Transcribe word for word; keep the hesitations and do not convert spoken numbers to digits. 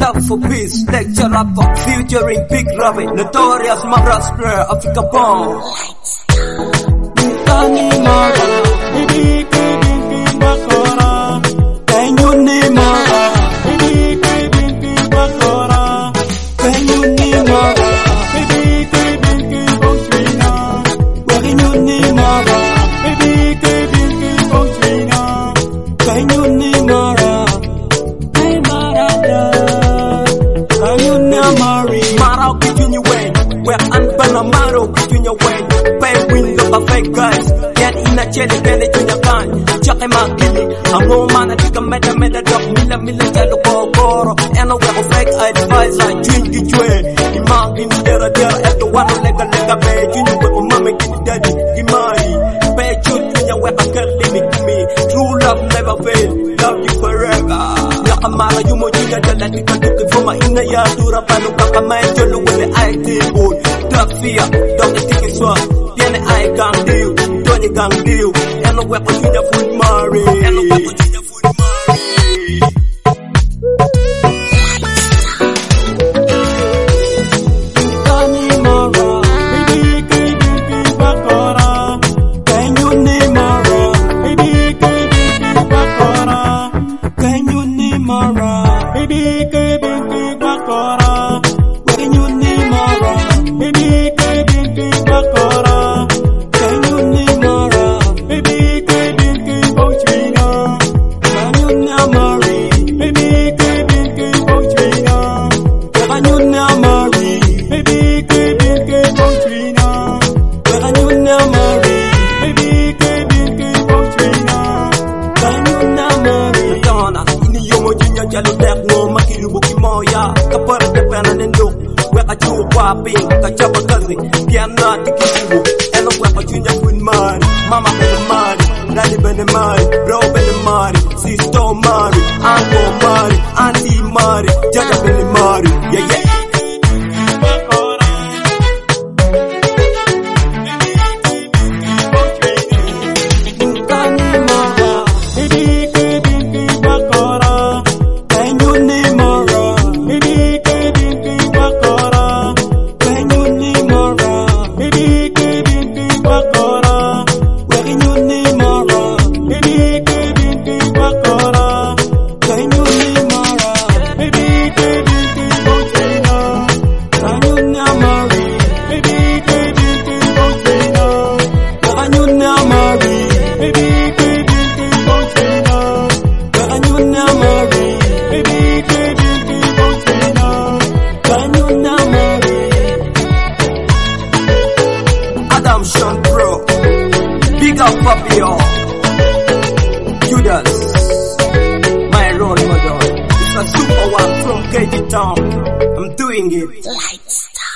Talk for peace, lecture rapper, featuring Big Rabbit, notorious Mabras player, Africa born. Tani Mara, Bibi Bibi Bakora, can you name Mara? Bibi Bibi Bakora, can you name Mara? Bibi Bibi Botrina, can you name Mara? Bibi Bibi Botrina, can you name Mara? Maro between you way, where and Panamaro between your way. Pay window of fake guys, get in a jelly belly to your gun. Chuck him out, Gilly. A woman, I think a meta meta drop, Milla Milla Jello Goro. And a way of fake advice, I drink the way. The mark in the dera dera at the one leg a leg a pay. You know what mama give daddy, give money. Pay truth in your way, I can't limit me. True love never fail, love you forever. Amara you mo jinga jala tika tuki foma ina ya dura panu kaka mai jolo wele I team boy. Drug fear, don't take it swap. Piene I gang deal, don't you gang deal. And no weapon to the food Mari. And no weapon to the food Mari. Baby, baby, bakora. When you need Mara, baby, baby, bakora. When you need Mara, baby, baby, Botrina. When you need Mari, baby, baby, Botrina. When you need Mari, baby, baby, Botrina. When you need Mari, baby, baby, Botrina. When you need Mari, Donna, in the yomo jinya jalo dek no makiru buki moya kapara de pena nendo weka chu paping kachapa kazi kiana tikibu eno weka chunya kun mari mama bene mari daddy bene mari bro bene mari sister mari uncle mari auntie mari jaja bene mari yeah yeah. Papio, Judas, my role model. It's a super one from K G Town. I'm doing it. Lights.